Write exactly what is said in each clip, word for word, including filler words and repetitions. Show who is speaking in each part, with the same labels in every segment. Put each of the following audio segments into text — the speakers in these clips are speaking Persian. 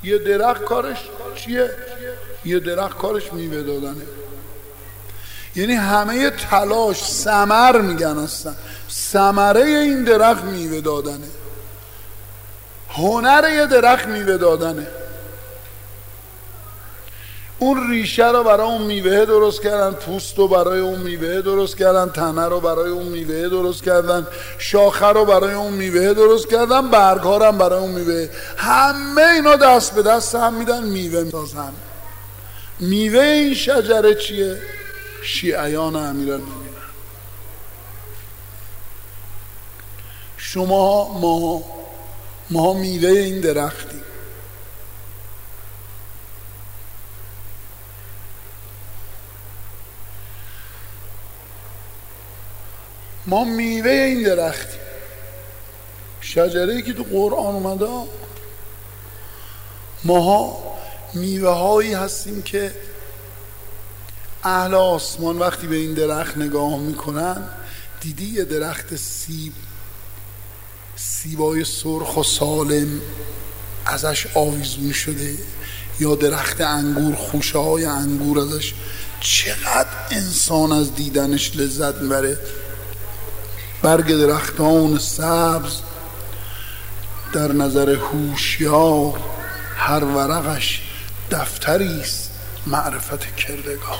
Speaker 1: یه درخت کارش چیه؟ یه درخت کارش میوه دادنه. یعنی همه تلاش ثمر میگن هستن، ثمره این درخت میوه دادنه. هنر یه درخت میوه دادنه. اون ریشه رو برای اون میوه درست کردن، پوست رو برای اون میوه درست کردن، تنه رو برای اون میوه درست کردن، شاخه رو برای اون میوه درست کردن، برگ ها رو هم برای اون میوه. همه اینا دست به دست هم میدن، میوه میسازن. میوه این شجره چیه؟ شیعیان امیرالمومنین. شما ما ما میوه این درختیم. ما میوه این درختیم. شجره‌ای که تو قرآن اومده، ماها میوه هایی هستیم که اهل آسمان وقتی به این درخت نگاه میکنن، دیدی یه درخت سیب، سیبای سرخ و سالم ازش آویزون شده، یا درخت انگور، خوشه های انگور ازش، چقدر انسان از دیدنش لذت میبره. برگ درختان سبز در نظر هوشیار، هر ورقش دفتری است معرفت کردگار.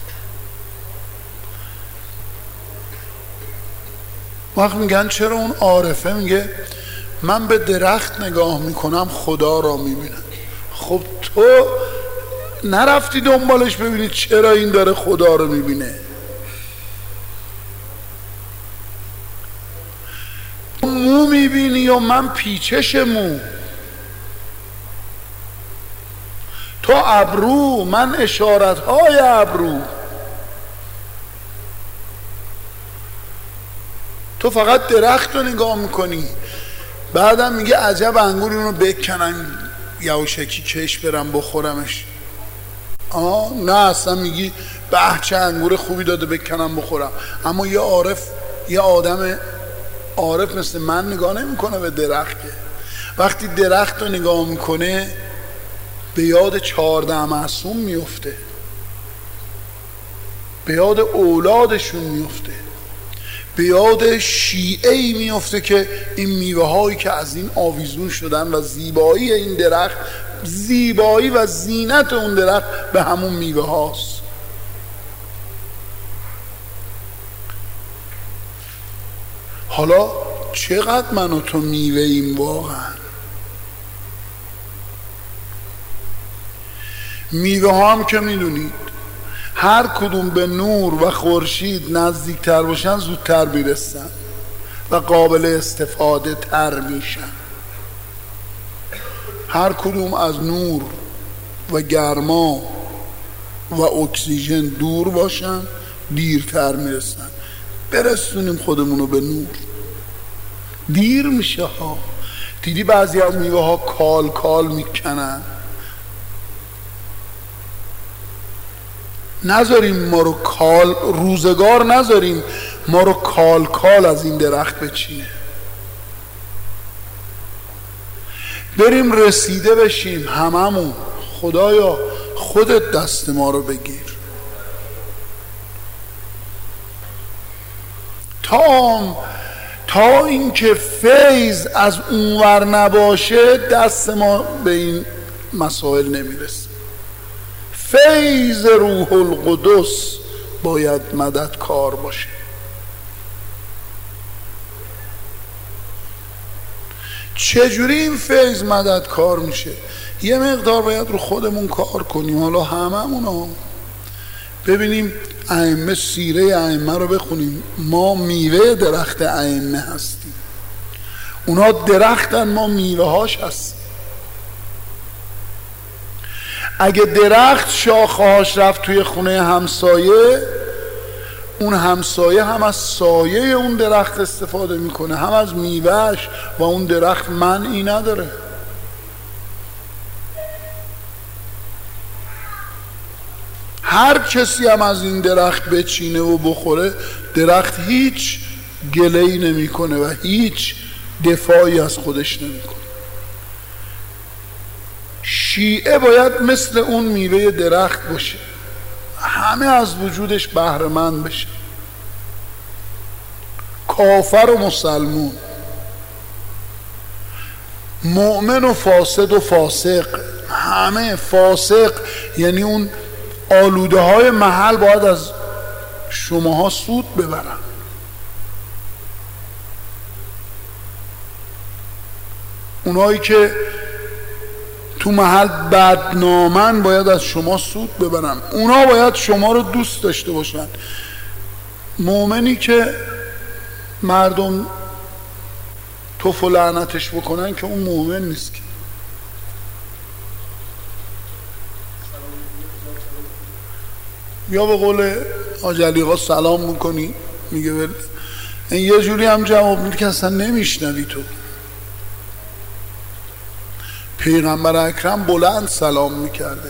Speaker 1: وقت میگن چرا اون عارفه میگه من به درخت نگاه میکنم خدا را میبینم. خب تو نرفتی دنبالش ببینی چرا این داره خدا رو میبینه؟ مو میبینی یا من پیچش مو؟ تو ابرو، من اشارت های ابرو. تو فقط درخت رو نگاه میکنی، بعدم میگه عجب انگور اینو بکنم یواشکی کش برم بخورمش. آه نه، اصلا میگی به چه انگور خوبی داده بکنم بخورم. اما یه عارف، یه آدم عارف مثل من نگاه نمیکنه به درخت. وقتی درخت رو نگاه میکنه به یاد چهارده معصوم میفته، به یاد اولادشون میفته، به یاد شیعه‌ای میفته که این میوه هایی که از این آویزون شدن و زیبایی این درخت، زیبایی و زینت اون درخت به همون میوه هاست. حالا چقدر من و تو میوه ایم واقعا؟ میوه ها هم که میدونید هر کدوم به نور و خورشید نزدیکتر باشن زودتر میرسن و قابل استفاده تر میشن. هر کدوم از نور و گرما و اکسیژن دور باشن دیرتر میرسن. برسونیم خودمونو به نور، دیر میشه ها. دیدی بعضی از میوه ها کال کال میکنن. نذاریم ما رو کال، روزگار نذاریم ما رو کال کال از این درخت بچینه. بریم رسیده بشیم هممون. خدایا خودت دست ما رو بگیر تا تا اینکه فیض از اونور نباشه دست ما به این مسائل نمیرسه. فیض روح القدس باید مددکار باشه. چجوری این فیض مددکار میشه؟ یه مقدار باید رو خودمون کار کنیم. حالا هممون ببینیم ائمه، سیره ائمه رو بخونیم. ما میوه درخت ائمه هستیم، اونا درختن، ما میوه هاش هستیم. اگه درخت شاخه‌هاش رفت توی خونه همسایه، اون همسایه هم از سایه اون درخت استفاده میکنه، هم از میوهش، و اون درخت منعی نداره. هر کسی هم از این درخت بچینه و بخوره، درخت هیچ گله‌ای نمیکنه و هیچ دفاعی از خودش نمیکنه. شیعه باید مثل اون میوه درخت باشه، همه از وجودش بهره مند بشه. کافر و مسلمون، مؤمن و فاسد و فاسق، همه فاسق یعنی اون آلوده های محل باید از شماها سود ببرن. اونایی که تو محل بدنامن باید از شما سود ببرن، اونا باید شما رو دوست داشته باشن. مؤمنی که مردم توف و لعنتش بکنن که اون مؤمن نیست که. یا به قول حاج علیقا سلام میکنی میگه بله. این یه جوری هم جواب میده که اصلا نمیشنوی تو. پیغمبر اکرم بلند سلام میکرده،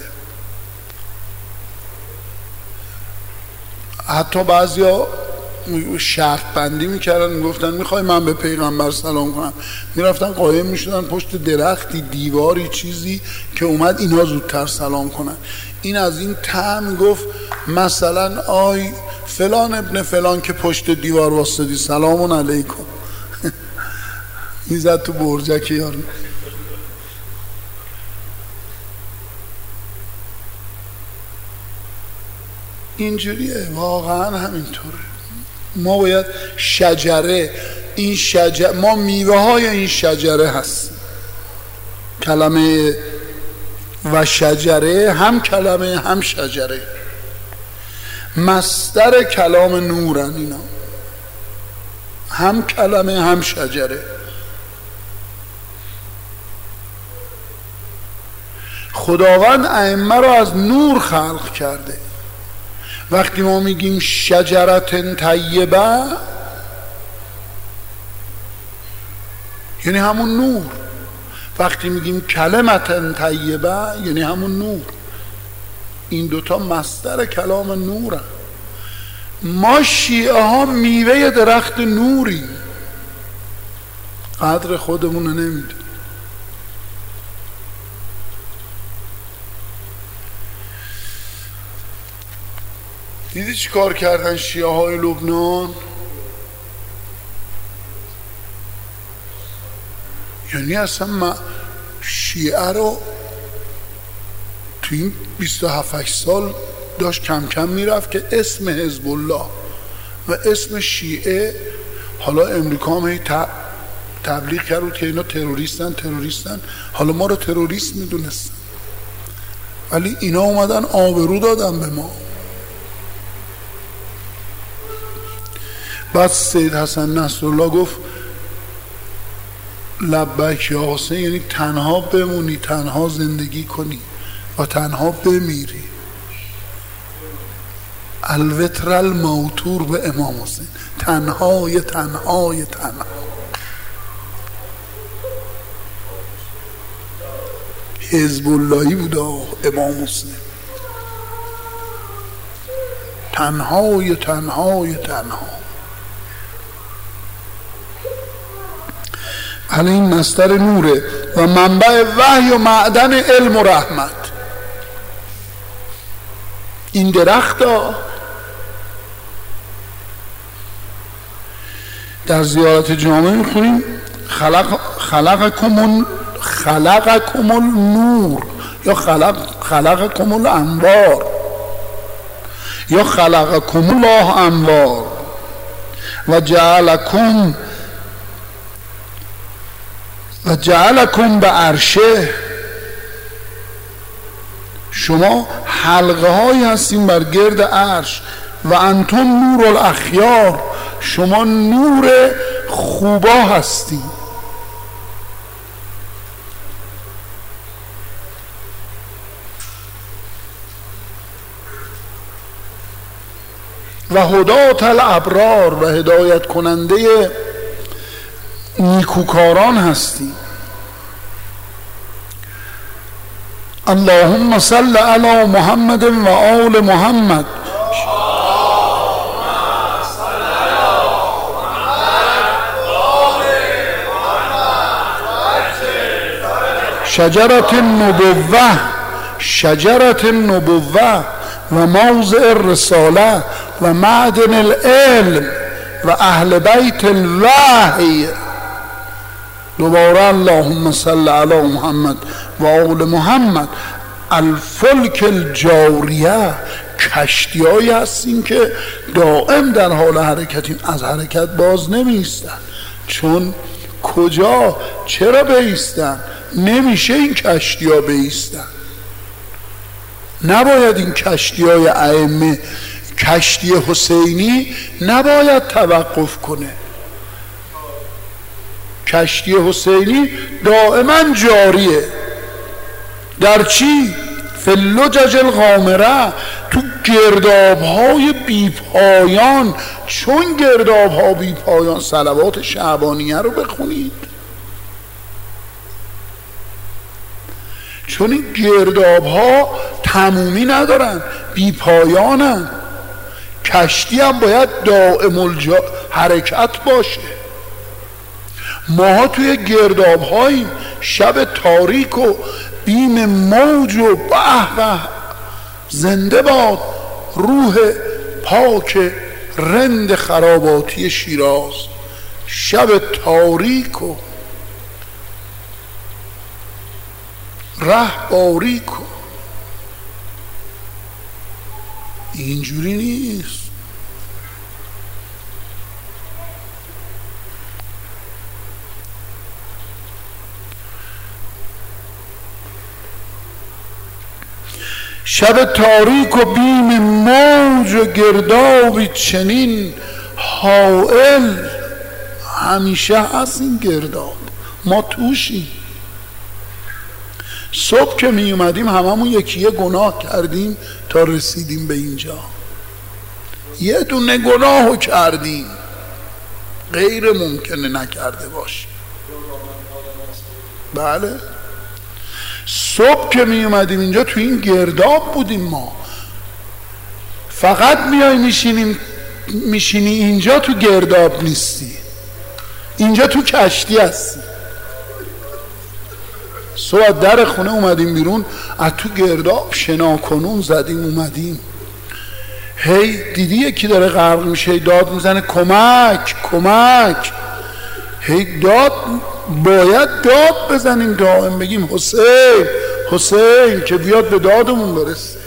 Speaker 1: حتی بعضیا شرط بندی میکردن، میگفتن میخوای من به پیغمبر سلام کنم، میرفتن قایم میشدن پشت درختی، دیواری، چیزی که اومد اینا زودتر سلام کنن. این از این طعم گفت مثلا آی فلان ابن فلان که پشت دیوار واسدی سلامون علیکم میزد تو برجک یارو. اینجوریه، واقعا همینطوره. ما باید شجره، این شجره، ما میوه های این شجره هست. کلمه و شجره هم کلمه هم شجره، مصدر کلام نورن اینا، هم کلمه هم شجره. خداوند ائمه رو از نور خلق کرده. وقتی ما میگیم شجرت طیبه یعنی همون نور، وقتی میگیم کلمت طیبه یعنی همون نور. این دوتا مصدر کلام نورن. ما شیعه ها میوه درخت نوری، قدر خودمون رو نمیدونیم. دیدی چی کار کردن شیعه های لبنان؟ یعنی اصلا ما شیعه رو تو این بیست و هفت سال داشت کم کم میرفت که اسم حزب الله و اسم شیعه، حالا امریکا هم هی تبلیغ کرد که اینا تروریستن تروریستن حالا ما رو تروریست میدونستن، ولی اینا اومدن آبرو دادن به ما. بعد سید حسن نصرالله گفت لبیک یا حسین، یعنی تنها بمونی، تنها زندگی کنی و تنها بمیری. الوتر الموتور به امام حسین، تنهای تنهای تنها. حزب اللهی بود امام حسین، تنهای تنهای تنها. حالا این مصدر نوره و منبع وحی و معدن علم و رحمت. این درخت ها در زیارت جامعه میخونیم خلق خلقکم خلقکم النور یا خلق خلقکم الانوار یا خلقکم الله انوار و جعلکم و جعلکم به عرشه. شما حلقه هایی هستیم بر گرد عرش و انتم نور الاخیار، شما نور خوبا هستیم. و هدات الابرار، و هدایت کننده نیکوکاران هستی. اللهم صل علی محمد و آل محمد. شجرت النبوه شجرت النبوه و موضع الرساله و معدن العلم و اهل بیت الوحی. دوباره اللهم صل علی محمد و آل محمد. الفلک الجاریه، کشتی هایی هستین که دائم در حال حرکتین، از حرکت باز نمیستن. چون کجا چرا بیستن؟ نمیشه این کشتی ها بیستن. نباید این کشتی های ائمه، کشتی حسینی نباید توقف کنه. کشتی حسینی دائما جاریه. در چی؟ فی اللجج الغامره، تو گرداب های بی پایان. چون گرداب ها بی پایان، صلوات شعبانیه رو بخونید. چون این گرداب ها تمومی ندارن، بی پایانن. کشتی هم باید دائم الجا حرکت باشه. ماها توی گرداب هاییم، شب تاریک و بیم موج و به به. زنده باد روح پاک رند خراباتی شیراز. شب تاریک و ره باریک و اینجوری نیست. شب تاریک و بیم موج و گردابی چنین حائل. همیشه هست این گرداب، ما توشیم. صبح که می اومدیم هممون یکی یه گناه کردیم تا رسیدیم به اینجا. یه دونه گناهو کردیم، غیر ممکنه نکرده باشیم. بله، صبح که می اومدیم اینجا تو این گرداب بودیم. ما فقط میای میشینیم، میشینی اینجا تو گرداب نیستی، اینجا تو کشتی هستی. صبح در خونه اومدیم بیرون، از تو گرداب شنا کنون زدیم اومدیم. هی دیدی یکی داره غرق میشه، داد میزنه کمک کمک. هی داد، باید داد بزنیم دائم، بگیم حسین حسین که بیاد به دادمون برسه.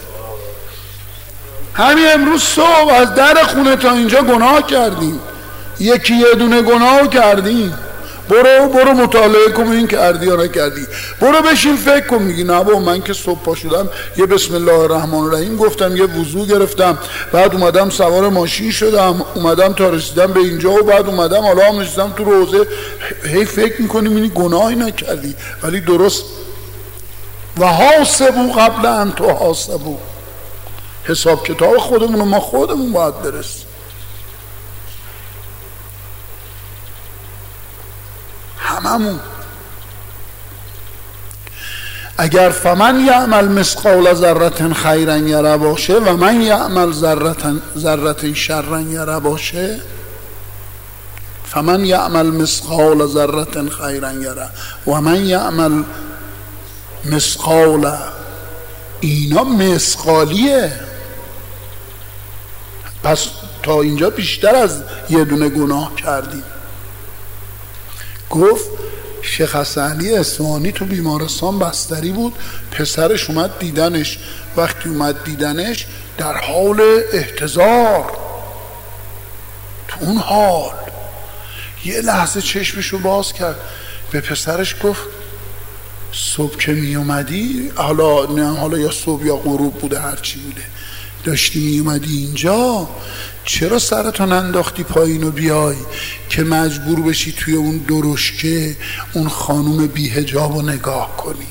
Speaker 1: همین امروز صبح از در خونه تا اینجا گناه کردیم، یکی یه دونه گناه کردیم. برو برو مطالعه کن این کردی یا نکردی. برو بشین فکر کن. میگی نه با من که صبح پا شدم یه بسم الله الرحمن الرحیم گفتم، یه وضو گرفتم، بعد اومدم سوار ماشین شدم، اومدم تا رسیدم به اینجا و بعد اومدم حالا هم نشستم تو روزه. هی فکر میکنی میبینی گناهی نکردی، ولی درست. و حاسبو قبل ان تحاسبو. حساب کتاب خودمون ما خودمون باید برسیم. هممون. اگر فمن یعمل مثقال ذره خیرا یره باشه و من یعمل ذره ذره شرا یره باشه، فمن یعمل مثقال ذره خیرا یره و من یعمل مثقال، اینا مثقالیه. پس تا اینجا بیشتر از یه دونه گناه کردیم. گفت شیخ حسن علی اصفهانی تو بیمارستان بستری بود، پسرش اومد دیدنش. وقتی اومد دیدنش در حال احتضار، تو اون حال یه لحظه چشمشو باز کرد، به پسرش گفت صبح که می اومدی، حالا نه حالا یا صبح یا غروب بوده هرچی بوده، داشتی می اومدی اینجا، چرا سرتو ننداختی پایین و بیای که مجبور بشی توی اون درشکه اون خانوم بی حجاب رو نگاه کنی؟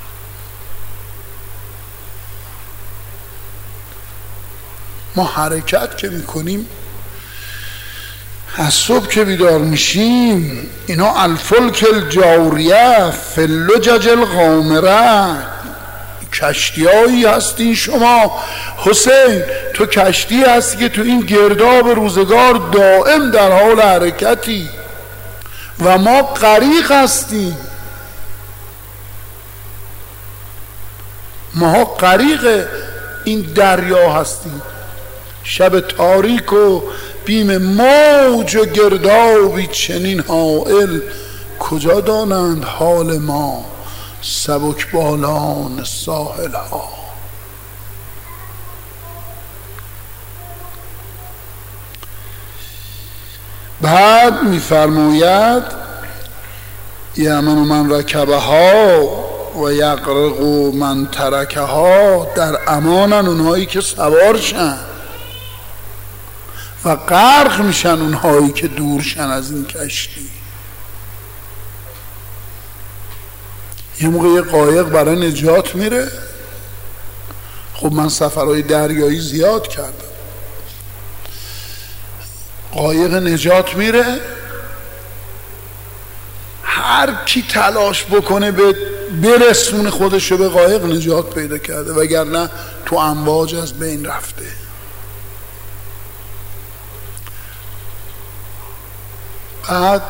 Speaker 1: ما حرکت که میکنیم، از صبح که بیدار میشیم، اینا الفلک الجاریه فی اللجج الغامره، کشتیایی هستین شما. حسین تو کشتی هستی که تو این گرداب روزگار دائم در حال حرکتی و ما غریق هستیم. ماها غریق این دریا هستیم. شب تاریک و بیم موج و گردابی چنین حائل، کجا دانند حال ما سبک بالان ساحل ها. بعد میفرماید یمن من رکبه ها و یغرق من ترکه ها، در امانن اونهایی که سوارشن و غرق میشن اونهایی که دورشن از این کشتی. یه موقع یه قایق برای نجات میره. خب من سفرهای دریایی زیاد کردم. قایق نجات میره، هر کی تلاش بکنه به برسونه خودشو به قایق نجات پیدا کرده، وگرنه تو امواج از بین رفته. بعد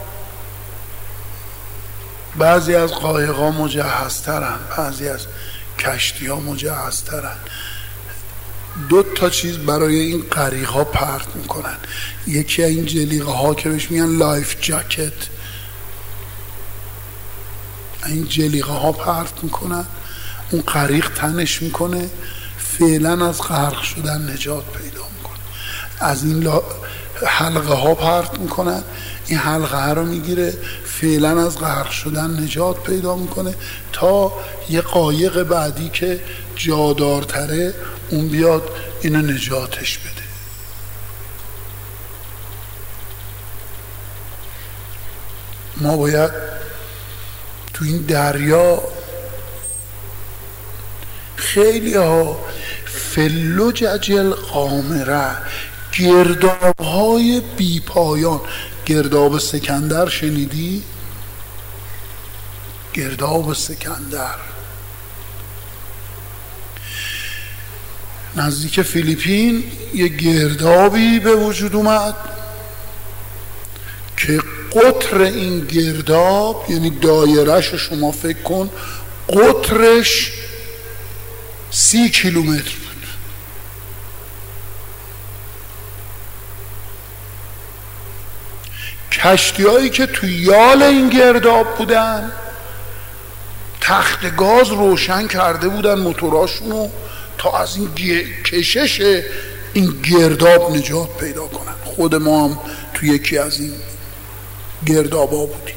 Speaker 1: بعضی از قایق ها مجهزترن، بعضی از کشتی ها مجهزترن. دو تا چیز برای این غریق ها پرت میکنن. یکی این جلیقه ها که بهش میگن لایف جاکت، این جلیقه ها پرت میکنن، اون غریق تنش میکنه، فعلا از غرق شدن نجات پیدا میکنه. از این حلقه ها پرت میکنن، این حلقه ها رو میگیره، فعلا از غرق شدن نجات پیدا میکنه تا یه قایق بعدی که جادارتره اون بیاد اینو نجاتش بده. ما باید تو این دریا خیلی ها فلجج القامره، گرداب های بی پایان. گرداب سکندر شنیدی؟ گرداب سکندر نزدیک فیلیپین یه گردابی به وجود اومد که قطر این گرداب، یعنی دایرهش رو شما فکر کن، قطرش سی کیلومتر بود. کشتی هایی که تو یال این گرداب بودن تخت گاز روشن کرده بودن موتوراشونو تا از این کشش این گرداب نجات پیدا کنن. خود ما هم تو یکی از این گردابا بودیم.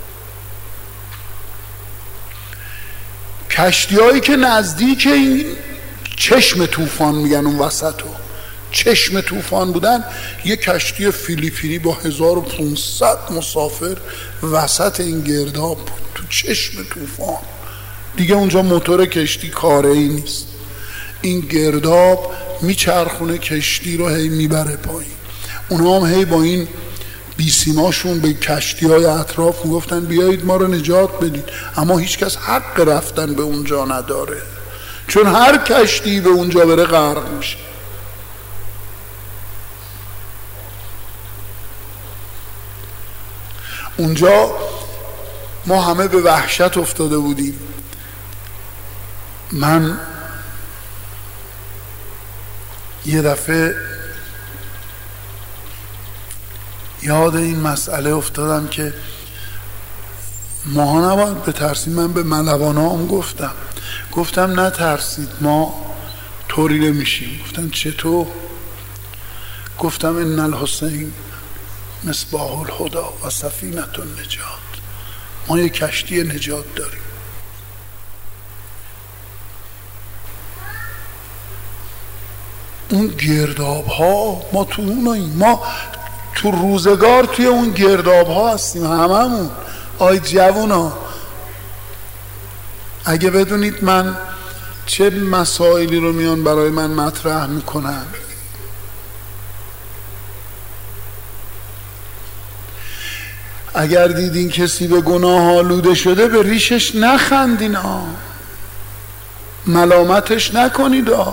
Speaker 1: کشتی هایی که نزدیک این چشم طوفان میگن، اون وسط رو چشم طوفان بودن، یه کشتی فیلیپینی با هزار و پونصد مسافر وسط این گرداب بود تو چشم طوفان. دیگه اونجا موتور کشتی کاره ای نیست، این گرداب میچرخونه کشتی رو هی میبره پایین. اونا هم هی با این بیسیماشون به کشتی های اطراف میگفتن بیایید ما رو نجات بدید، اما هیچ کس حق رفتن به اونجا نداره، چون هر کشتی به اونجا بره غرق میشه. اونجا ما همه به وحشت افتاده بودیم. من یه دفعه یاد این مسئله افتادم که ماها نباید بترسیم. من به ملوانا هم گفتم گفتم نترسید، ما طوری نمیشیم. گفتن چطور؟ گفتم ان الحسین مصباح الهدی و سفینة النجات، ما یک کشتی نجات داریم. اون گرداب ها ما تو اوناییم، ما تو روزگار توی اون گرداب ها هستیم هممون. آی جوونا، اگه بدونید من چه مسائلی رو میان برای من مطرح میکنن. اگر دیدین کسی به گناه آلوده شده به ریشش نخندین ها، ملامتش نکنید ها،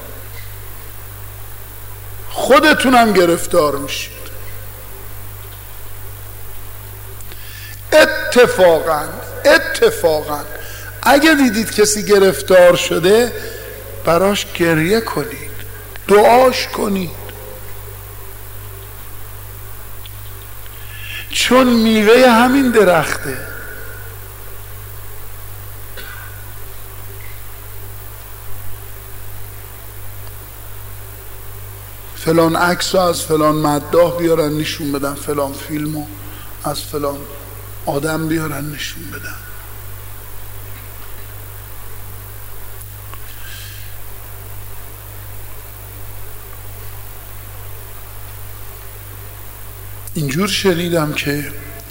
Speaker 1: خودتونم گرفتار میشید. اتفاقا اتفاقا اگه دیدید کسی گرفتار شده براش گریه کنید، دعاش کنید، چون میوه همین درخته. فلان عکس رو از فلان مداح بیارن نشون بدن، فلان فیلم رو از فلان آدم بیارن نشون بدن. اینجور شنیدم که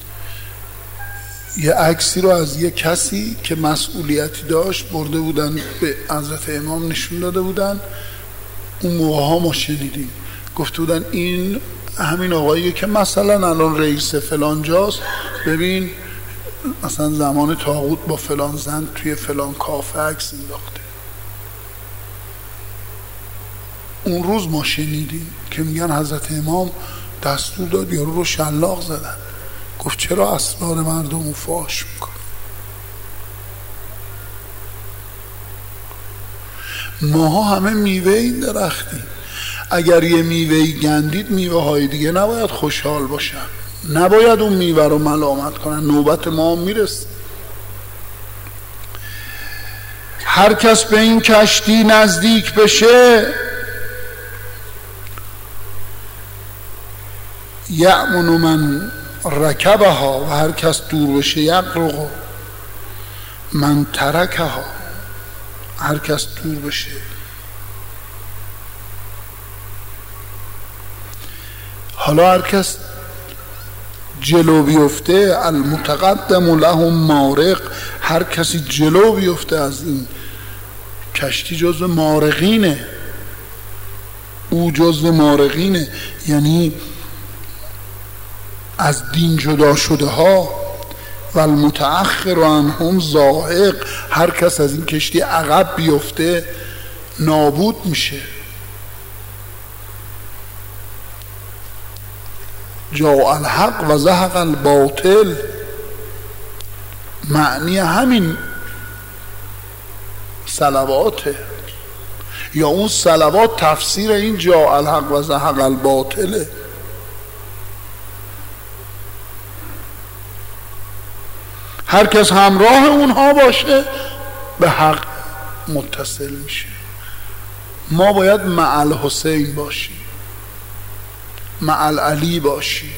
Speaker 1: یه عکسی رو از یه کسی که مسئولیتی داشت برده بودن به حضرت امام نشون داده بودن. اون موقع ها ما شنیدیم گفته بودن این همین آقاییه که مثلا الان رئیس فلان جاست، ببین مثلا زمان طاغوت با فلان زن توی فلان کافه عکس انداخته. اون روز ما شنیدیم که میگن حضرت امام دستور داد یارو رو شلاق زدن. گفت چرا اسرار مردم رو فاش میکن؟ ماها همه میوه این درختیم. اگر یه میوهی گندید میوه های دیگه نباید خوشحال باشن، نباید اون میوه رو ملامت کنن. نوبت ما هم میرسه. هر کس به این کشتی نزدیک بشه یأمن من رکبها، و هر کس دور بشه یغرق من ترکها، هر کس دور بشه. حالا هر کس جلو بیفته المتقدم لهم مارق، هر کسی جلو بیفته از این کشتی جزو مارقینه، او جزو مارقینه، یعنی از دین جدا شده ها. و المتأخر عنهم زاهق، هر کس از این کشتی عقب بیفته نابود میشه. جاء الحق و زهق الباطل، معنی همین صلواته، یا اون صلوات تفسیر این جاء الحق و زهق الباطله. هر کس همراه اونها باشه به حق متصل میشه. ما باید مع الحسین باشیم، مع العلی باشیم،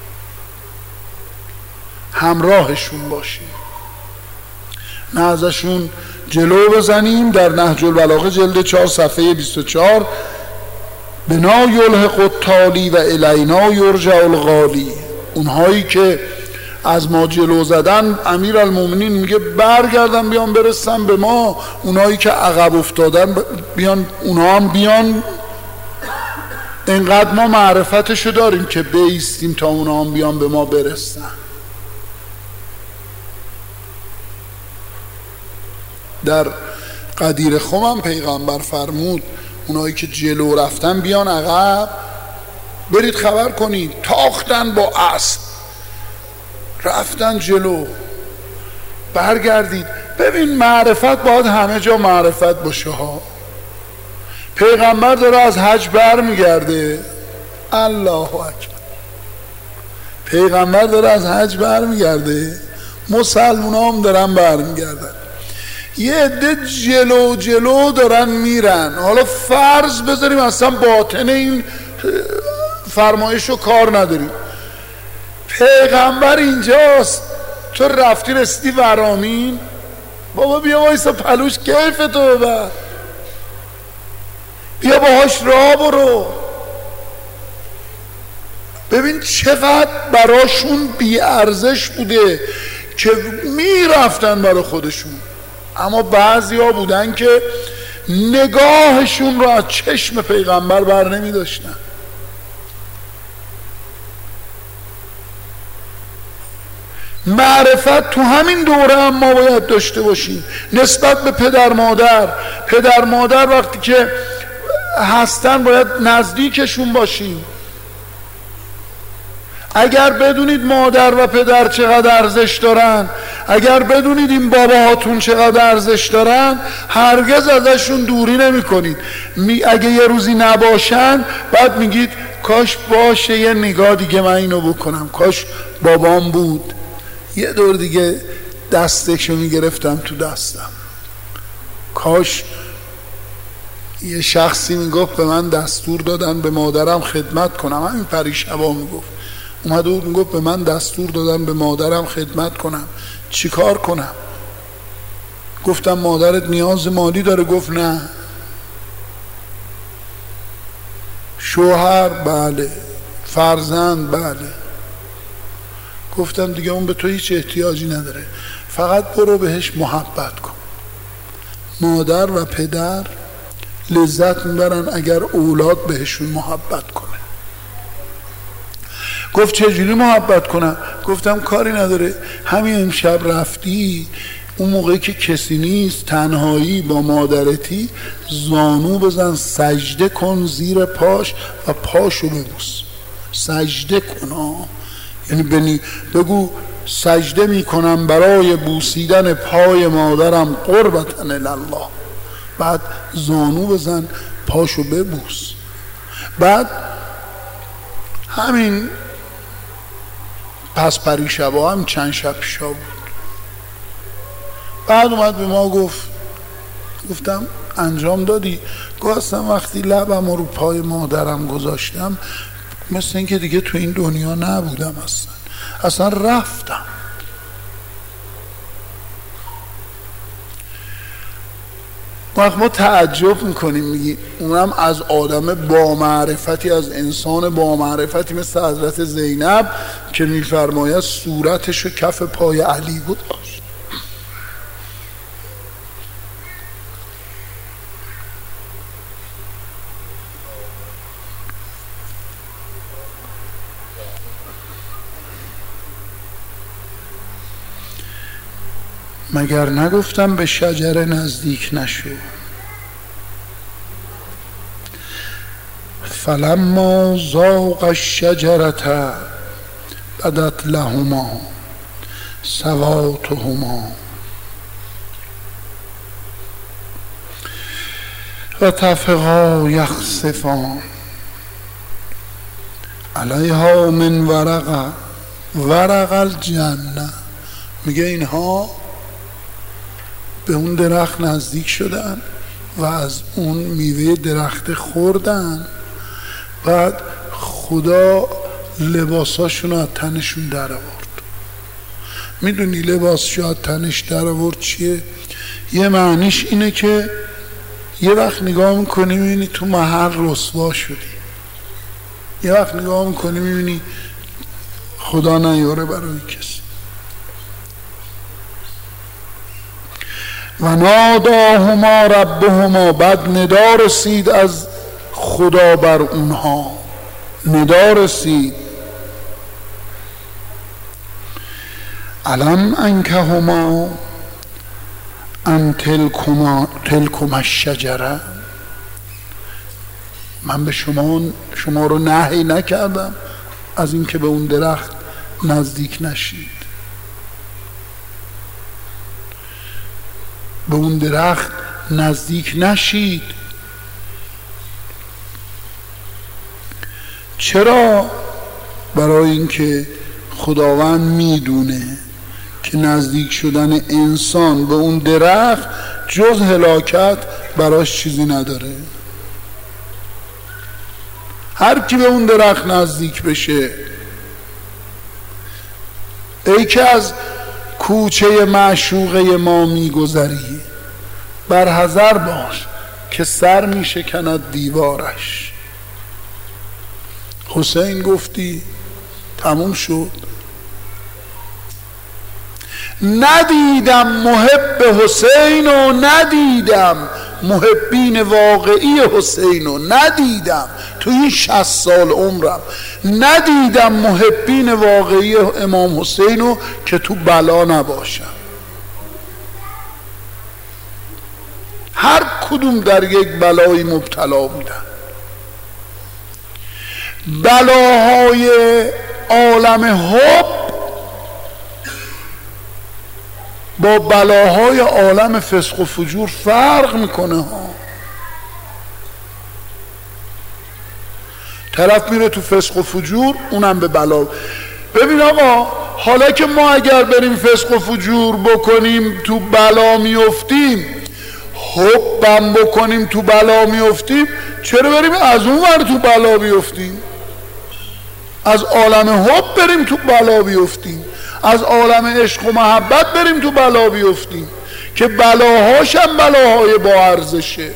Speaker 1: همراهشون باشیم، نه ازشون جلو بزنیم. در نهج البلاغه جلد چهار صفحه بیست و چهار بنا یلحق التالی و الینا یرجع الغالی، اونهایی که از ما جلو زدن امیر المومنین میگه برگردن بیان برسن به ما، اونهایی که عقب افتادن بیان، اونها هم بیان. اینقدر ما معرفتشو داریم که بیستیم تا اونها هم بیان به ما برسن. در قدیر خم هم پیغمبر فرمود اونهایی که جلو رفتن بیان عقب، برید خبر کنید تاختن با اسب، رفتن جلو، برگردید. ببین معرفت باید همه جا معرفت باشه ها. پیغمبر داره از حج بر میگرده، الله اکبر، پیغمبر داره از حج بر میگرده، مسلمان هم دارن بر میگردن، یه عده جلو جلو دارن میرن. حالا فرض بذاریم اصلا باطن این فرمایش رو کار نداریم، پیغمبر اینجاست، تو رفتی رسیدی ورامین، بابا بیا وایسا پلوش کیف تو ببر، بیا باهاش راه برو. ببین چقدر براشون بی ارزش بوده که میرفتن برای خودشون. اما بعضی ها بودن که نگاهشون رو از چشم پیغمبر بر نمی داشتن. معرفت تو همین دوره هم ما باید داشته باشیم نسبت به پدر مادر. پدر مادر وقتی که هستن باید نزدیکشون باشیم. اگر بدونید مادر و پدر چقدر ارزش دارن، اگر بدونید این باباهاتون چقدر ارزش دارن، هرگز ازشون دوری نمی کنید. می اگه یه روزی نباشن بعد میگید کاش باشه یه نگاه دیگه من اینو بکنم، کاش بابام بود. یه دور دیگه دستشو میگرفتم تو دستم، کاش یه شخصی میگفت به من دستور دادن به مادرم خدمت کنم. همین پریشبا میگفت، اومده بود میگفت به من دستور دادن به مادرم خدمت کنم، چی کار کنم؟ گفتم مادرت نیاز مالی داره. گفت نه. شوهر؟ بله. فرزند؟ بله. گفتم دیگه اون به تو هیچ احتیاجی نداره، فقط برو بهش محبت کن. مادر و پدر لذت میبرن اگر اولاد بهشون محبت کنه. گفت چجوری محبت کنم؟ گفتم کاری نداره، همین امشب رفتی اون موقعی که کسی نیست، تنهایی با مادرتی، زانو بزن سجده کن زیر پاش و پاشو ببوس. سجده کن، یعنی بنی بگو سجده میکنم برای بوسیدن پای مادرم قربتن الله. بعد زانو بزن پاشو ببوس. بعد همین پس پریشبا هم چند شب پیشا بود. بعد اومد به ما گفت، گفتم انجام دادی؟ گفتم وقتی لبم رو پای مادرم گذاشتم مثل این که دیگه تو این دنیا نبودم، اصلا اصلا رفتم. وقت ما تعجب میکنیم، میگی اونم از آدم با معرفتی، از انسان با معرفتی مثل حضرت زینب که میفرماید صورتشو کف پای علی گذاشت. مگر نگفتم به شجره نزدیک نشو؟ فلما ذاق الشجرة بدت لهما سواتهما و طفقا یخصفان علیها من ورق ورق الجنه. میگه اینها به اون درخت نزدیک شدن و از اون میوه درخت خوردن. بعد خدا لباساشون از تنشون در آورد. میدونی لباسش از تنش در آورد چیه؟ یه معنیش اینه که یه وقت نگاه میکنی میبینی تو محل رسوا شدی، یه وقت نگاه میکنی میبینی خدا نیاره برای کسی. و ناداهما ربهما، بعد ندا رسید از خدا بر اونها، ندا رسید علم انکهما ان تلکما تلکما الشجره، من به شما شما رو نهی نکردم از اینکه به اون درخت نزدیک نشید، به اون درخت نزدیک نشید. چرا؟ برای اینکه خداوند میدونه که نزدیک شدن انسان به اون درخت جز هلاکت براش چیزی نداره. هر کی به اون درخت نزدیک بشه، ای که از کوچه معشوقه ما میگذری، بر حذر باش که سر میشکند دیوارش. حسین گفتی تموم شد. ندیدم محب حسین و ندیدم محبین واقعی حسین و ندیدم تو این شصت سال عمرم، ندیدم محبین واقعی امام حسین رو که تو بلا نباشم. هر کدوم در یک بلایی مبتلا بودن. بلاهای عالم حب با بلاهای عالم فسق و فجور فرق میکنه ها. طرف میره تو فسق و فجور، اونم به بلا. ببین آقا، حالا که ما اگر بریم فسق و فجور بکنیم تو بلا میفتیم، حبم بکنیم تو بلا میفتیم، چرا بریم از اون ور تو بلا بیفتیم؟ از عالم حب بریم تو بلا بیفتیم، از عالم عشق و محبت بریم تو بلا بیفتیم که بلاهاش هم بلاهای با ارزشه.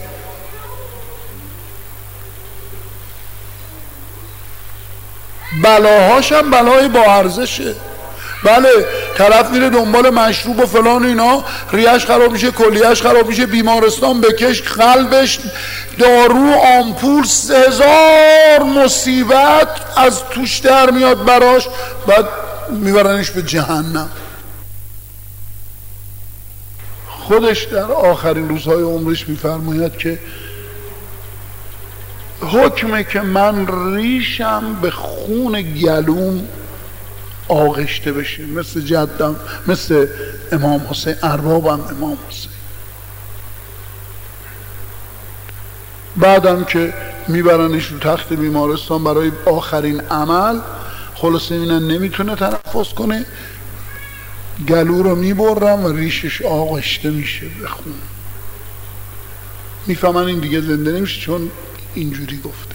Speaker 1: بلاهاش هم بلای با ارزشه. بله، طرف میره دنبال مشروب و فلان اینا، ریش خراب میشه، کلیهش خراب میشه، بیمارستان بکش، قلبش، دارو، آمپول، هزار مصیبت از توش در میاد براش، بعد میبرنش به جهنم. خودش در آخرین روزهای عمرش میفرماید که حکمه که من ریشم به خون گلوم آغشته بشه، مثل جدم، مثل امام حسین، اربابم امام حسین. بعدم که میبرنش رو تخت بیمارستان برای آخرین عمل، خلاصه اینن نمیتونه تنفس کنه، گلو رو میبرم و ریشش آغشته میشه به خون. میفهمن این دیگه زنده نمیشه چون اینجوری گفته.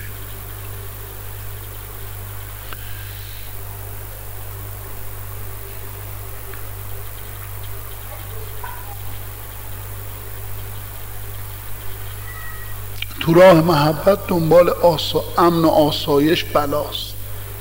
Speaker 1: تو راه محبت دنبال آسا... امن و آسایش بلاست.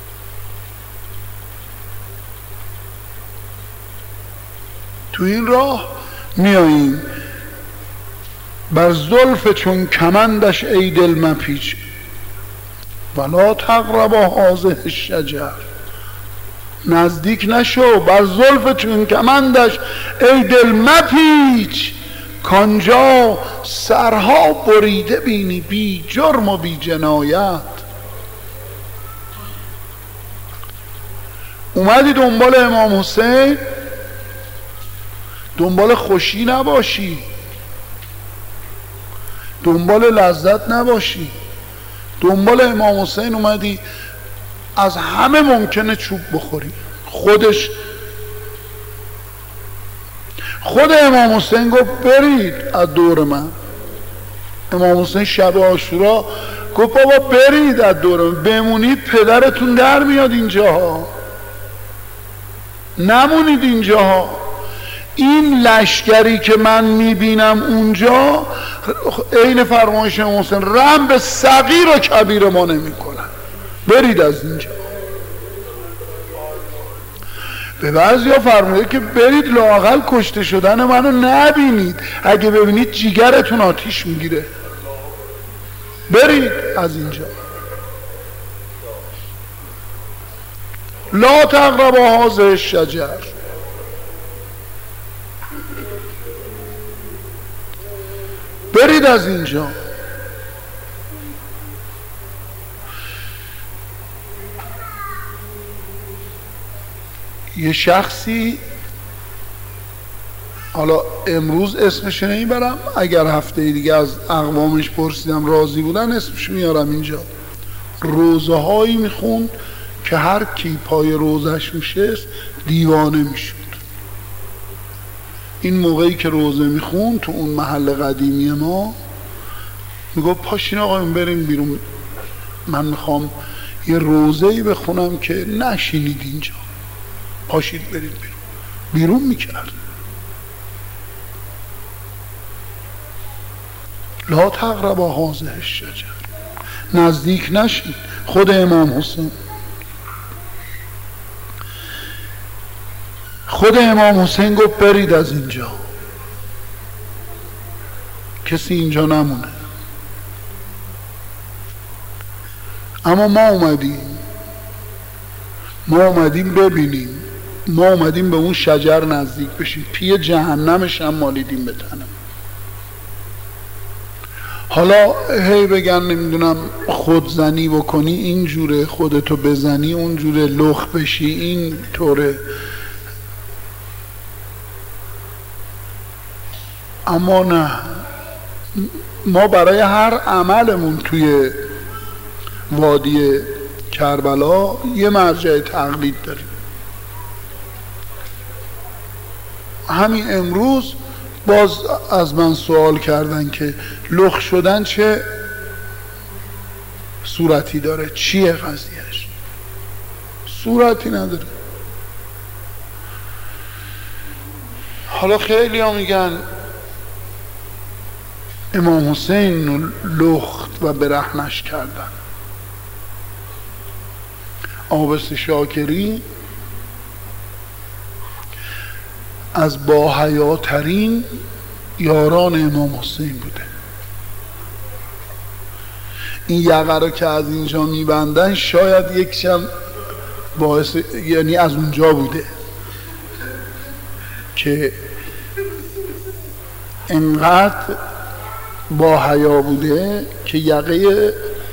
Speaker 1: تو این راه میاییم بر زلف چون کمندش ای دل مپیچ ولا تقرب هذه الشجر. نزدیک نشو بر زلف چون کمندش ای دل مپیچ، کانجا سرها بریده بینی بی جرم و بی جنایت. اومدی دنبال امام حسین، دنبال خوشی نباشی، دنبال لذت نباشی، دنبال امام حسین اومدی از همه ممکنه چوب بخوری. خودش خود امام حسین گفت برید از دور من. امام حسین شب عاشورا گفت بابا برید از دور من، بمونید پدرتون در میاد اینجاها، نمونید اینجاها. این لشکری که من میبینم اونجا عین فرمایش امام حسین، رحم به صغیر و کبیر ما نمیکنن، برید از اینجا. به بعضی ها فرمایه که برید لااقل کشته شدن منو نبینید، اگه ببینید جیگرتون آتیش میگیره، برید از اینجا. لا تقرب هذه الشجر. برید از اینجا. یه شخصی، حالا امروز اسمش نمیبرم، اگر هفته دیگه از اقوامش پرسیدم راضی بودن اسمش میارم اینجا، روزه هایی میخوند که هر کی پای روزش میشه دیوانه میشد. این موقعی که روزه میخوند تو اون محل قدیمی ما، میگو پاشین آقایون بریم بیرون، من میخوام یه روزه‌ای بخونم که نشینید اینجا، پاشید برید بیرون. بیرون میکرد. لا تقرب هذه الشجر، نزدیک نشید. خود امام حسین خود امام حسین گفت برید از اینجا، کسی اینجا نمونه. اما ما اومدیم ما اومدیم ببینیم، ما اومدیم به اون شجر نزدیک بشیم، پی جهنمش هم مالیدیم به تنم. حالا هی بگن نمیدونم خودزنی بکنی اینجوره، خودتو بزنی اونجوره، لخ بشی این طوره. اما نه، ما برای هر عملمون توی وادی کربلا یه مرجع تقلید داریم. همین امروز باز از من سوال کردن که لخ شدن چه صورتی داره، چیه قضیهش؟ صورتی نداره. حالا خیلی ها میگن امام حسین لخت و برهنش کردن. عابس شاکری از با حیاترین یاران امام حسین بوده. این یقه رو که از اینجا میبندن شاید یکشم باعث، یعنی از اونجا بوده که انقدر با حیا بوده که یقه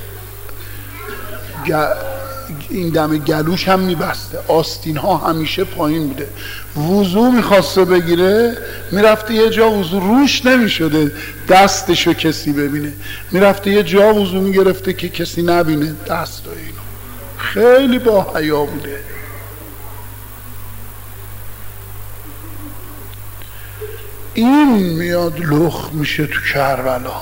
Speaker 1: این دم گلوش هم میبسته، آستین ها همیشه پایین بوده. وضو میخواسته بگیره میرفته یه جا وضو روش نمیشده دستشو کسی ببینه، میرفته یه جا وضو میگرفته که کسی نبینه دست و اینو. خیلی با حیا بوده. این میاد لخ میشه تو کربلا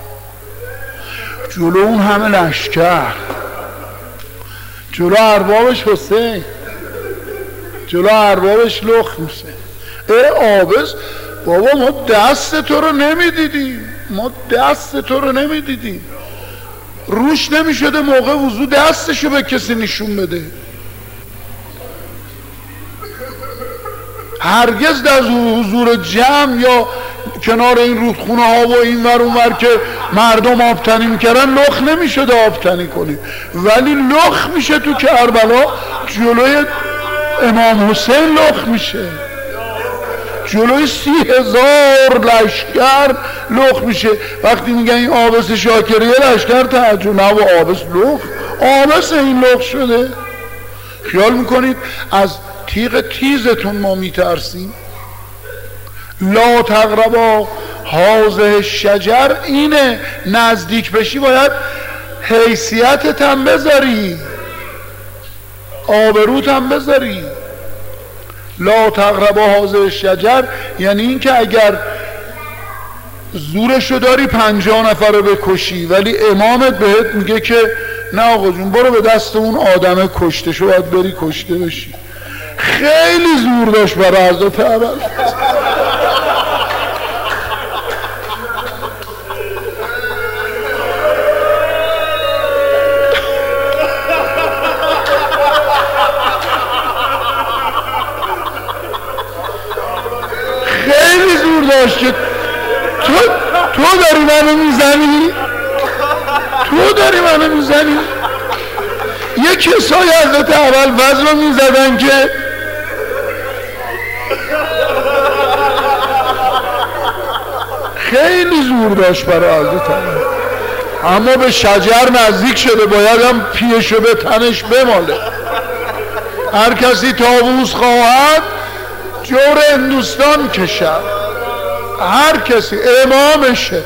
Speaker 1: جلو اون همه لشکر، جلو اربابش حسین، جلو اربابش لخ میشه. ای عابس بابا ما دست تو رو نمیدیدیم، ما دست تو رو نمیدیدیم. روش نمیشده موقع وضو دستشو به کسی نشون بده. هرگز در حضور جمع یا کنار این رودخونه ها و این ور اون ور که مردم آبتنی میکردن لخ نمیشده آبتنی کنی، ولی لخ میشه تو کربلا جلوی امام حسین لخ میشه، جلوی سی هزار لشکر لخ میشه. وقتی میگن این عابس شاکری لشکر تعجب، نه و عابس لخ، عابس این لخ شده. خیال میکنید از تیغ تیزتون ما میترسیم؟ لا تقربا هذه شجر، اینه نزدیک بشی باید حیثیتت هم بذاری، آبروت هم بذاری. لا تقربا هذه شجر یعنی این که اگر زورشو داری پنجاه نفر رو بکشی، ولی امامت بهت میگه که نه آقا جون برو به دست اون آدم کشته شو، باید بری کشته بشی. خیلی زور داشت برای حضرت اول. خیلی زور داشت که تو تو داری منو میزنی، تو داری منو میزنی. یه کسای حضرت اول وزن رو میزدن که خیلی زور داشت برای حضرت اول، اما به شجر نزدیک شده باید هم پیشو به تنش بماله. هر کسی طاووس خواهد جور هندوستان کشد، هر کسی امامشه.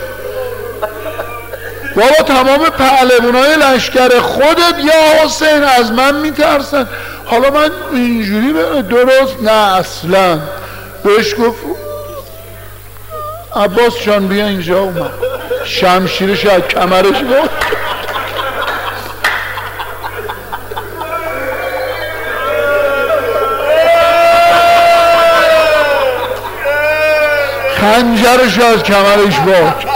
Speaker 1: بابا تمام پهلوانای لشکر خودت یا حسین از من میترسن. حالا من اینجوری درست نه اصلا. بهش گفت عباس جان بیا اینجا، اومد شمشیرش از کمرش بود، خنجرش از کمرش بود.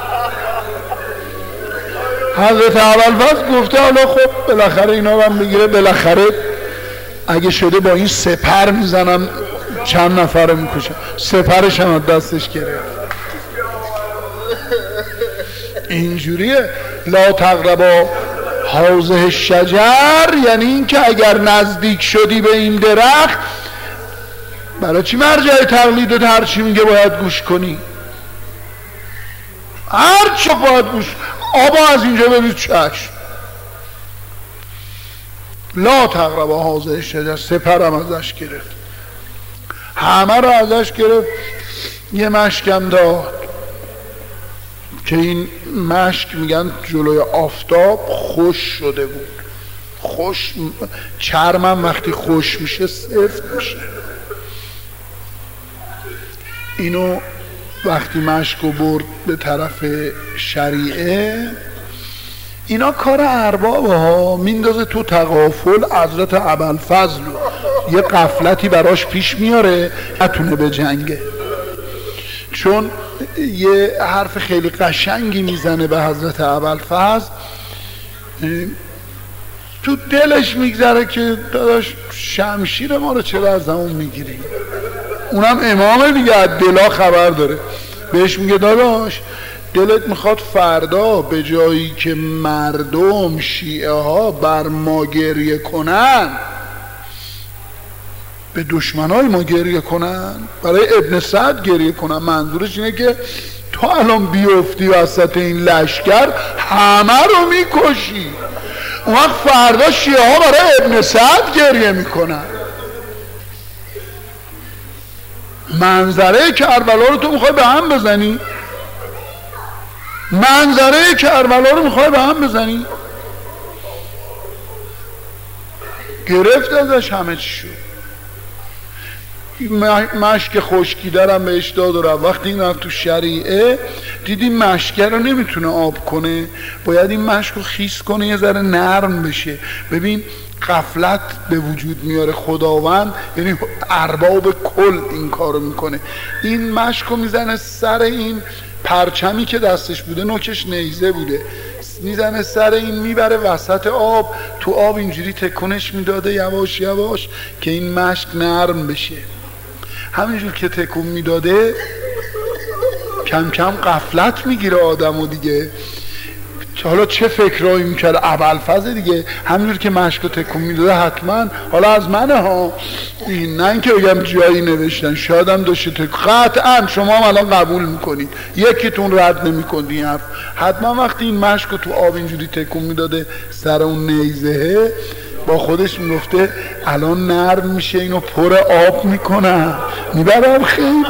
Speaker 1: حضرت اول فصل گفته حالا خب بالاخره اینا رو هم بگیره، بالاخره اگه شده با این سپر میزنم چند نفره میکشم. سپرش هم دستش گرفت. اینجوریه لا تقربا هذه شجر، یعنی این که اگر نزدیک شدی به این درخت برای چی مرجع تقلیدت هر چی میگه باید گوش کنی؟ هر چه باید بوش آبا از اینجا ببید چشم. لا تقربا هذه شجر، سپرم ازش گرفت، همه رو ازش گرفت. یه مشکم داد که این مشک میگن جلوی آفتاب خوش شده بود. خوش چرمم وقتی خوش میشه سفت میشه. اینو وقتی مشکو برد به طرف شریعه، اینا کار اربابه ها، میندازه تو تغافل. حضرت ابوالفضل یه غفلتی براش پیش میاره، نتونه به جنگه، چون یه حرف خیلی قشنگی میزنه به حضرت ابوالفضل. تو دلش میگذره که داداش شمشیر ما رو چرا از همون میگیری؟ اونم امامه دیگه، از دلا خبر داره. بهش میگه داداش دلت میخواد فردا به جایی که مردم شیعه ها بر ما گریه کنن، به دشمنای ما گریه کنن، برای ابن سعد گریه کنن. منظورش اینه که تو الان بیفتی وسط این لشکر همه رو میکشی، اون وقت فردا شیعه ها برای ابن سعد گریه میکنن. منظره کربلا رو تو میخوای به هم بزنی؟ منظره کربلا رو میخوای به هم بزنی؟ گرفت ازش همه چی شد. مشک خشکی درم بهش داد و رفت. وقتی این تو شریعه دیدیم مشکه رو نمیتونه آب کنه، باید این مشک رو خیس کنه یه ذره نرم بشه. ببین غفلت به وجود میاره خداوند، یعنی ارباب کل این کارو میکنه. این مشک رو میزنه سر این پرچمی که دستش بوده، نوکش نیزه بوده، میزنه سر این، میبره وسط آب، تو آب اینجوری تکونش میداده یواش یواش که این مشک نرم بشه. همینجور که تکون میداده کم کم غفلت میگیره آدمو دیگه. حالا چه فکرایی میکرد ابوالفضل دیگه، همینجور که مشک تکون میداده حتما حالا از منه ها، این نه اینکه بگم جایی نوشتن، شاید هم داشته تکون. قطعا شما هم الان قبول میکنید، یکیتون رد نمیکنی حرف. حتما وقتی این مشک تو آب اینجوری تکون میداده سر اون نیزه، با خودش میگفته الان نرم میشه، اینو پر آب میکنم میبرم خیلی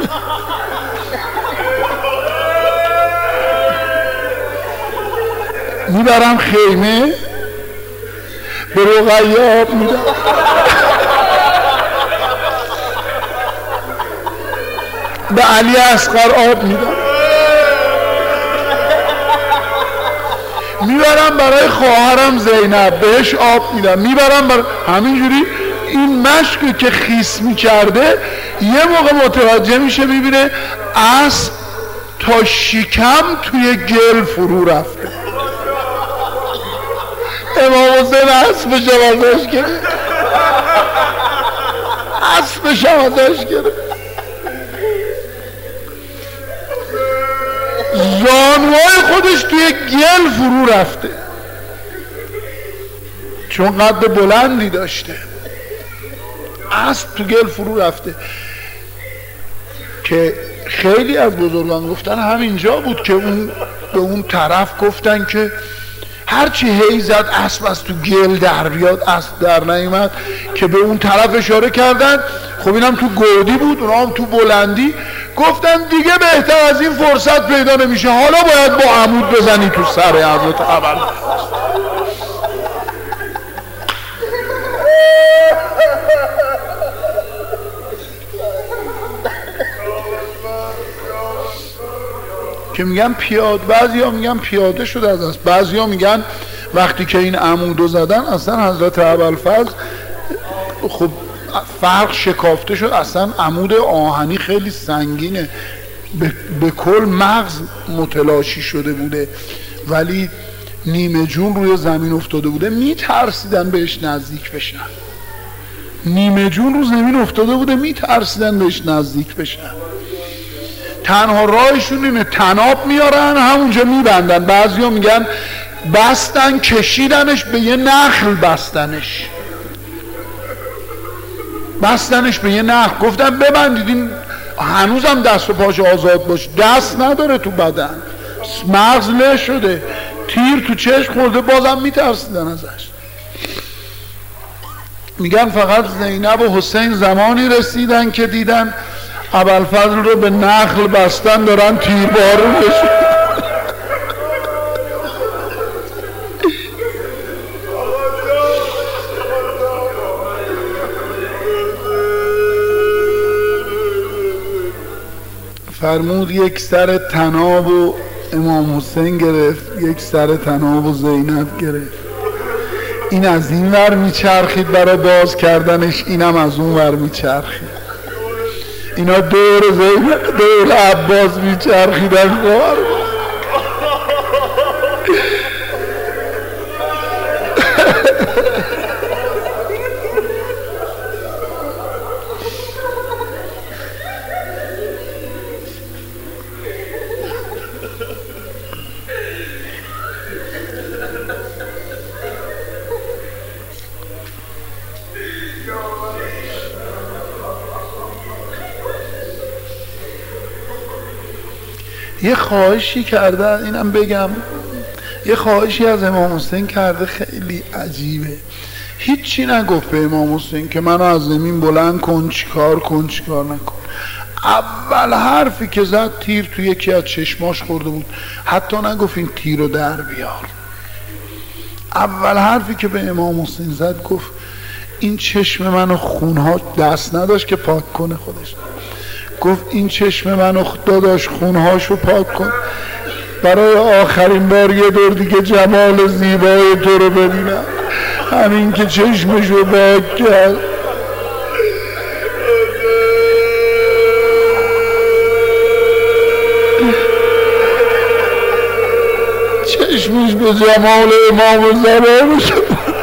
Speaker 1: میبرم خیمه، به رقیه آب میدم به علی اصغر آب میدم، میبرم برای خواهرم زینب بهش آب میدم، میبرم برای همینجوری. این مشکی که خیس میکرده یه موقع متوجه میشه، میبینه اسب تا شکم توی گل فرو رفته. امام حسین اسبش هم ازش گرفت، اسبش هم ازش گرفت، زانوهای خودش توی گل فرو رفته، چون قد بلندی داشته، اسب تو گل فرو رفته. که خیلی از بزرگان گفتن همینجا بود که اون به اون طرف گفتن که هرچی هی زد اسب از تو گل در بیاد، اسب در نیامد، که به اون طرف اشاره کردن. خب اینم تو گودی بود، اونا هم تو بلندی. گفتن دیگه بهتر از این فرصت پیدا نمیشه، حالا باید با عمود بزنی تو سر حضرت ابوالفضل. که میگن پیاده، بعضی ها میگن پیاده شده از است، بعضی ها میگن وقتی که این عمودو زدن اصلا حضرت ابوالفضل خب فرق شکافته شد، اصلا عمود آهنی خیلی سنگینه، به, به کل مغز متلاشی شده بوده، ولی نیمه جون روی زمین افتاده بوده، میترسیدن بهش نزدیک بشن. نیمه جون رو زمین افتاده بوده، میترسیدن بهش نزدیک بشن. تنها راهشون اینه تناب میارن همونجا میبندن. بعضی ها میگن بستن کشیدنش به یه نخل، بستنش بستنش به یه نخل، گفتن ببندید این هنوزم دست و پاش آزاد باش، دست نداره تو بدن، مغز له شده، تیر تو چشم خورده، بازم میترسیدن ازش. میگن فقط زینب و حسین زمانی رسیدن که دیدن ابوالفضل رو به نخل بستن دارن تیر بارونش. فرمود یک سر طناب و امام حسین گرفت، یک سر طناب و زینب گرفت. این از این ور میچرخید برای باز کردنش، اینم از اون ور میچرخید. اینا دور زینب دور عباس میچرخیدن. خوار یه خواهشی کرده، اینم بگم، یه خواهشی از امام حسین کرده خیلی عجیبه. هیچی نگفت به امام حسین که منو از زمین بلند کن، چیکار کن چیکار نکن. اول حرفی که زد تیر تو یکی از چشماش خورده بود، حتی نگفت این تیر رو در بیار. اول حرفی که به امام حسین زد گفت این چشم منو خونها دست نداشت که پاک کنه خودش، گفت این چشم منو داداش خونهاشو پاک کن، برای آخرین بار یه دور دیگه جمال زیبای تو رو ببینم. همین که چشمشو پاک کرد، چشمش به جمال امام زمانش.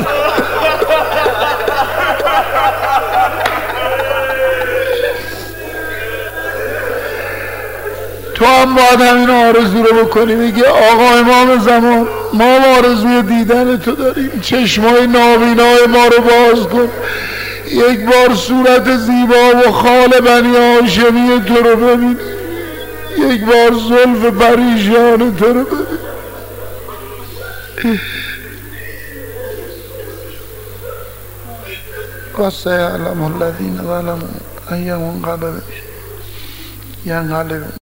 Speaker 1: تو هم باید همین آرزو رو بکنی، میگه آقا امام زمان ما آرزوی دیدن تو داریم، چشمای نابینای ما رو باز کن، یک بار صورت زیبا و خال بنی هاشمی تو رو ببین، یک بار زلف پریشان تو رو ببین. وَسَيَعْلَمُ الَّذِينَ ظَلَمُوا أَيَّ مُنقَلَبٍ يَنقَلِبُونَ